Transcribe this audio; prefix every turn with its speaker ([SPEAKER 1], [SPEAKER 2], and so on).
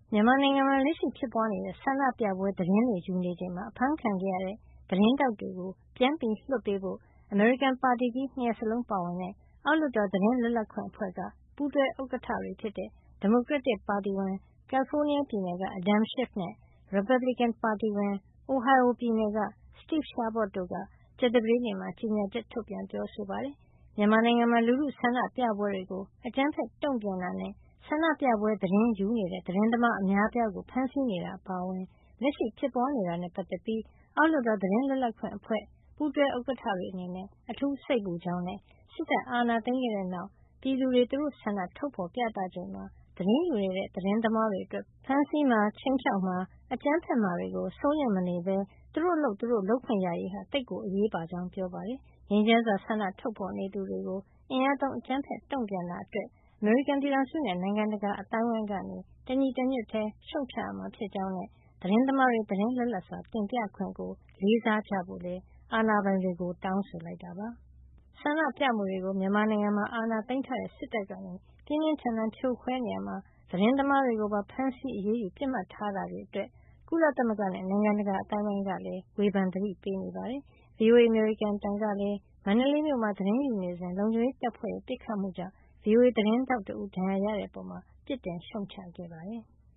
[SPEAKER 1] မြန်မာနိုင်ငံမှာလက်ရှိဖြစ်ပွားနေတဲ့ဆန္ဒပြပွဲသတင်းတွေယူနေချိန်မှာအဖမ်းခံခဲ့ရတဲ့သတင်းတောက်တွေကိုပြန်လွှတ်ပေးဖို့အမေရိကန်ပါတီကြီး2 ရပ်စလုံးပါဝင်တဲ့အောက်လွှတ်တော်သတင်းလွတ်လပ်ခွင့်အဖွဲ့ကပူးတွဲဥက္ကဋ္ဌတွေဖြစ်တဲ့ဒီမိုကရက်တစ်ပါတီဝင်ကယ်လီဖိုးနီးယားပြည်နယ်က Adam Schiff နဲ့ ရီပတ်ဘလစ်ကန်ပါတီဝင် Ohio ပြည်နယ်က Steve Chabot တို့ကကြာသပတေးနေ့မှာကြေညာချက်ထုတ်ပြန်ပြောဆိုပါတယ်။မြန်မာနိုင်ငံမှာလူထုဆန္ဒပြပွဲတွေကိုအကြမ်းဖက်တုံ့ပြန်တာနဲ့ဆန္ဒပြပွဲသတင်းယူနေတဲ့သတင်းသမားအများအပြားကိုဖမ်းဆီးနေတာအပါအဝင်လက်ရှိဖြစ်ပွားနေတာနဲ့ပတ်သက်ပြီးအောက်လွှတ်တော်သတင်းလွတ်လပ်ခွင့်အဖွဲ့ပူးတွဲဥက္ကဋ္ဌတွေအနေနဲ့အထူးစိတ်ပူကြောင်းနဲ့စစ်တပ်အာဏာသိမ်းခဲ့တဲ့နောက်ပြည်သူတွေသူတို့ဆန္ဒထုတ်ဖော်ပြသချိန်မှာသတင်းယူနေတဲ့သတင်းသမားတွေအတွက်ဖမ်းဆီးမှာခြိမ်းခြောက်မှာအကြမ်းဖက်မှာတွေကိုစိုးရွံ့မနေဘဲသူတို့အလုပ်သူတို့လုပ်ခွင့်ရရေးဟာတိတ်ကိုအရေးပါကြောင်းပြောပါတယ်။ငြိမ်းချမ်းစွာဆန္ဒထုတ်ဖော်နေသူတွေကိုအင်အားသုံးအကြမ်းဖက်တုံ့ပြန်တာအတွက်အမေရိကန်ပြည်ထောင်စုနဲ့နိုင်ငံတကာအသိုင်းအဝိုင်းကနေတညီတညွတ်ထဲရှုတ်ချရမှာဖြစ်ကြောင်းနဲ့သတင်းသမားတွေသတင်းလွတ်လပ်စွာတင်ပြခွင့်ကိုလေးစားကြဖို့လည်းအာဏာပိုင်တွေကိုတောင်းဆိုလိုက်တာပါ။ဆန္ဒပြမှုတွေကိုမြန်မာနိုင်ငံမှာအာဏာသိမ်းထားတဲ့စစ်တပ်ကနေပြင်းပြင်းထန်ထန်ဖြိုခွဲနေရာမှာသတင်းသမားတွေကိုပါဖမ်းဆီးအရေးယူပစ်မှတ်ထားတာတွေအတွက်ကုလသမဂ္ဂနဲ့နိုင်ငံတကာအသိုင်းအဝိုင်းကလည်းဝေဖန်သတိပေးနေပါတယ်။ VOA အမေရိကန်အသံကလည်းမန္တလေးမြို့မှာသတင်းယူနေစဉ်လုံခြုံရေးတပ်ဖွဲ့ရဲ့ပစ်ခတ်မှုကြောင့် VOA သတင်းထောက်တဦးဒဏ်ရာရတဲ့အပေါ်ပြစ်တင်ရှုတ်ချခဲ့ပါတယ်။